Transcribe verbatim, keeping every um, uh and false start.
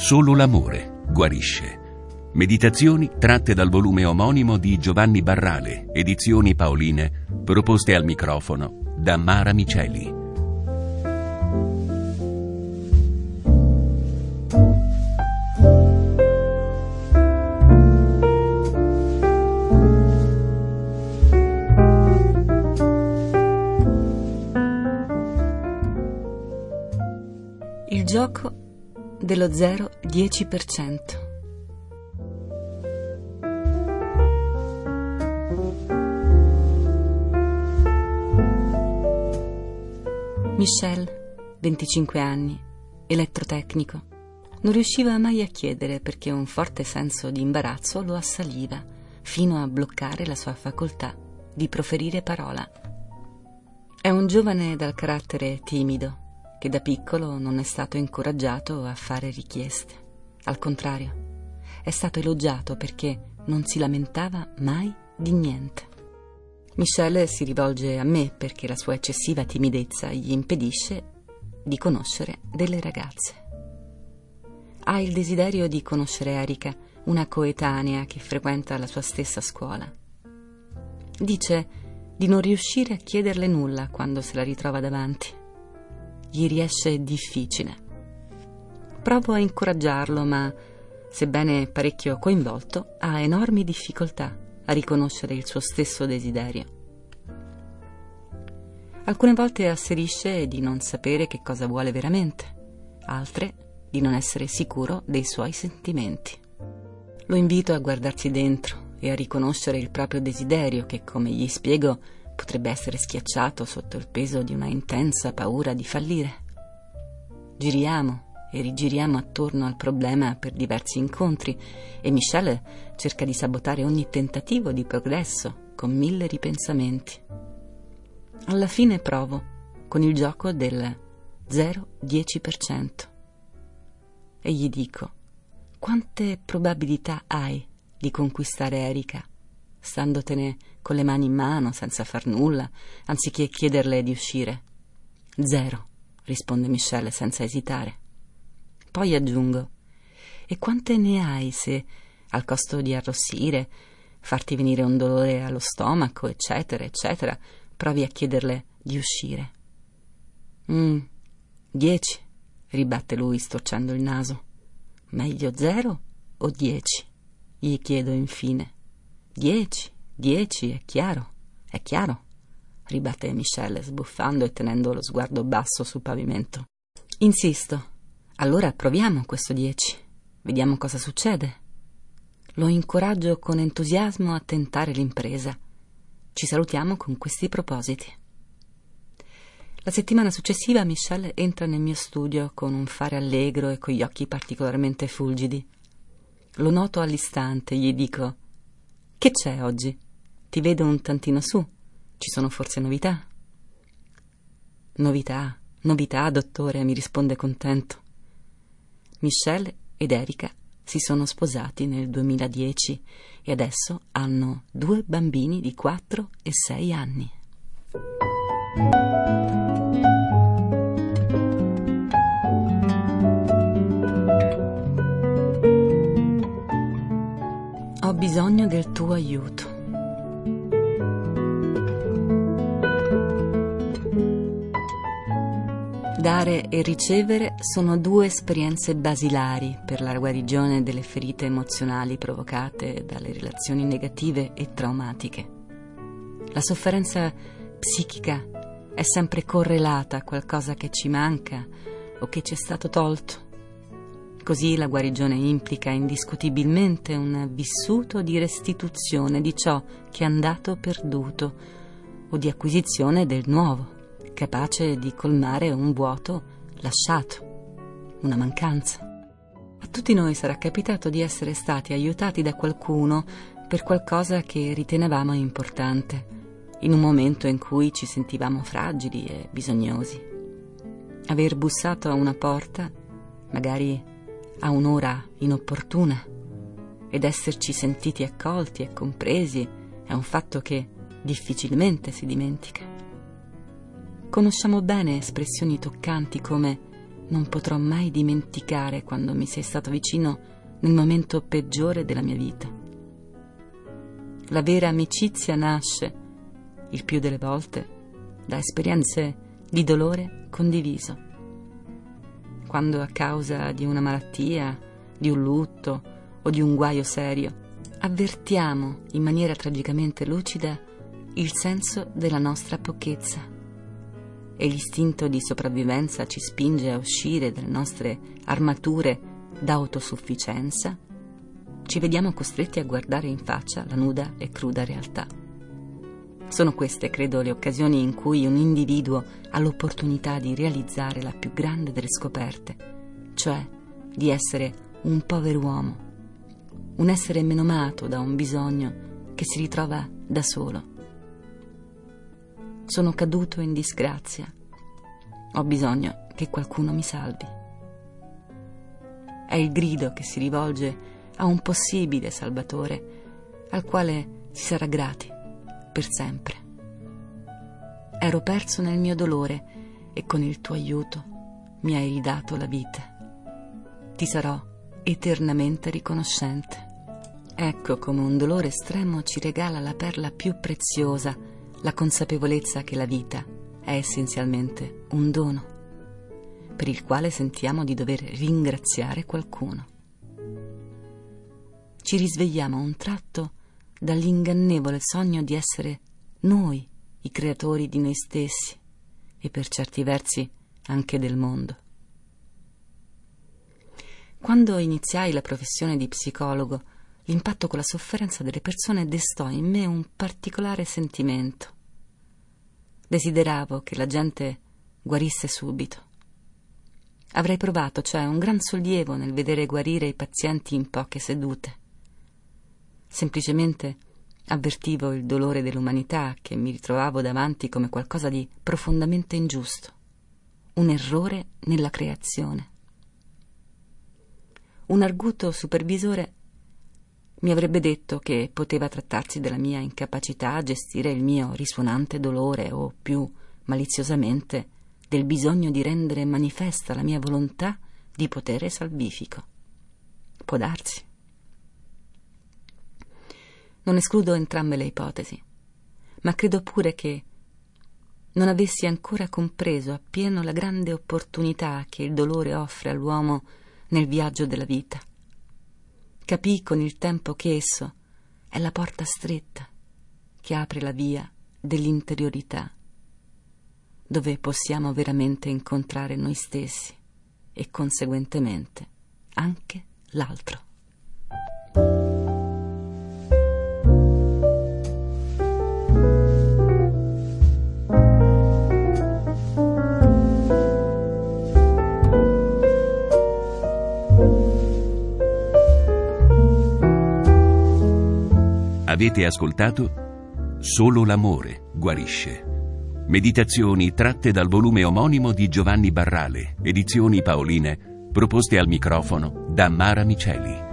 Solo l'amore guarisce. Meditazioni tratte dal volume omonimo di Giovanni Barrale, edizioni Paoline, proposte al microfono da Mara Miceli. Il gioco dello zero dieci per cento. Michel, venticinque anni, elettrotecnico, non riusciva mai a chiedere perché un forte senso di imbarazzo lo assaliva, fino a bloccare la sua facoltà di proferire parola. È un giovane dal carattere timido, che da piccolo non è stato incoraggiato a fare richieste. Al contrario, è stato elogiato perché non si lamentava mai di niente. Michel si rivolge a me perché la sua eccessiva timidezza gli impedisce di conoscere delle ragazze. Ha il desiderio di conoscere Erika, una coetanea che frequenta la sua stessa scuola. Dice di non riuscire a chiederle nulla quando se la ritrova davanti. Gli riesce difficile. Provo a incoraggiarlo, ma, sebbene parecchio coinvolto, ha enormi difficoltà a riconoscere il suo stesso desiderio. Alcune volte asserisce di non sapere che cosa vuole veramente, altre di non essere sicuro dei suoi sentimenti. Lo invito a guardarsi dentro e a riconoscere il proprio desiderio che, come gli spiego, potrebbe essere schiacciato sotto il peso di una intensa paura di fallire. Giriamo e rigiriamo attorno al problema per diversi incontri e Michel cerca di sabotare ogni tentativo di progresso con mille ripensamenti. Alla fine provo con il gioco del zero dieci per cento e gli dico: quante probabilità hai di conquistare Erika standotene con le mani in mano senza far nulla, anziché chiederle di uscire? Zero, risponde Michel senza esitare. Poi aggiungo: e quante ne hai se, al costo di arrossire, farti venire un dolore allo stomaco, eccetera, eccetera, provi a chiederle di uscire? Mm, dieci, ribatte lui storcendo il naso. Meglio zero o dieci? Gli chiedo infine. Dieci, dieci, è chiaro, è chiaro, ribatte Michel sbuffando e tenendo lo sguardo basso sul pavimento. Insisto. Allora proviamo questo dieci, vediamo cosa succede. Lo incoraggio con entusiasmo a tentare l'impresa. Ci salutiamo con questi propositi. La settimana successiva Michel entra nel mio studio con un fare allegro e con gli occhi particolarmente fulgidi. Lo noto all'istante, gli dico: che c'è oggi? Ti vedo un tantino su. Ci sono forse novità? Novità, novità, dottore, mi risponde contento. Michel ed Erika si sono sposati nel duemiladieci e adesso hanno due bambini di quattro e sei anni. Ho bisogno del tuo aiuto. Dare e ricevere sono due esperienze basilari per la guarigione delle ferite emozionali provocate dalle relazioni negative e traumatiche. La sofferenza psichica è sempre correlata a qualcosa che ci manca o che ci è stato tolto. Così la guarigione implica indiscutibilmente un vissuto di restituzione di ciò che è andato perduto o di acquisizione del nuovo, capace di colmare un vuoto lasciato, una mancanza. A tutti noi sarà capitato di essere stati aiutati da qualcuno per qualcosa che ritenevamo importante, in un momento in cui ci sentivamo fragili e bisognosi. Aver bussato a una porta, magari a un'ora inopportuna, ed esserci sentiti accolti e compresi è un fatto che difficilmente si dimentica. Conosciamo bene espressioni toccanti come non potrò mai dimenticare quando mi sei stato vicino nel momento peggiore della mia vita. La vera amicizia nasce, il più delle volte, da esperienze di dolore condiviso. Quando a causa di una malattia, di un lutto o di un guaio serio, avvertiamo in maniera tragicamente lucida il senso della nostra pochezza e l'istinto di sopravvivenza ci spinge a uscire dalle nostre armature d'autosufficienza, ci vediamo costretti a guardare in faccia la nuda e cruda realtà. Sono queste, credo, le occasioni in cui un individuo ha l'opportunità di realizzare la più grande delle scoperte, cioè di essere un pover'uomo, un essere menomato da un bisogno che si ritrova da solo. Sono caduto in disgrazia, ho bisogno che qualcuno mi salvi. È il grido che si rivolge a un possibile salvatore al quale si sarà grati per sempre. Ero perso nel mio dolore e con il tuo aiuto mi hai ridato la vita. Ti sarò eternamente riconoscente. Ecco come un dolore estremo ci regala la perla più preziosa, la consapevolezza che la vita è essenzialmente un dono, per il quale sentiamo di dover ringraziare qualcuno. Ci risvegliamo a un tratto dall'ingannevole sogno di essere noi i creatori di noi stessi e per certi versi anche del mondo. Quando iniziai la professione di psicologo, l'impatto con la sofferenza delle persone destò in me un particolare sentimento. Desideravo che la gente guarisse subito. Avrei provato, cioè, un gran sollievo nel vedere guarire i pazienti in poche sedute. Semplicemente avvertivo il dolore dell'umanità che mi ritrovavo davanti come qualcosa di profondamente ingiusto, un errore nella creazione. Un arguto supervisore mi avrebbe detto che poteva trattarsi della mia incapacità a gestire il mio risuonante dolore o, più maliziosamente, del bisogno di rendere manifesta la mia volontà di potere salvifico. Può darsi. Non escludo entrambe le ipotesi, ma credo pure che non avessi ancora compreso appieno la grande opportunità che il dolore offre all'uomo nel viaggio della vita. Capii con il tempo che esso è la porta stretta che apre la via dell'interiorità, dove possiamo veramente incontrare noi stessi e conseguentemente anche l'altro. Avete ascoltato Solo l'amore guarisce. Meditazioni tratte dal volume omonimo di Giovanni Barrale, edizioni Paoline, proposte al microfono da Mara Miceli.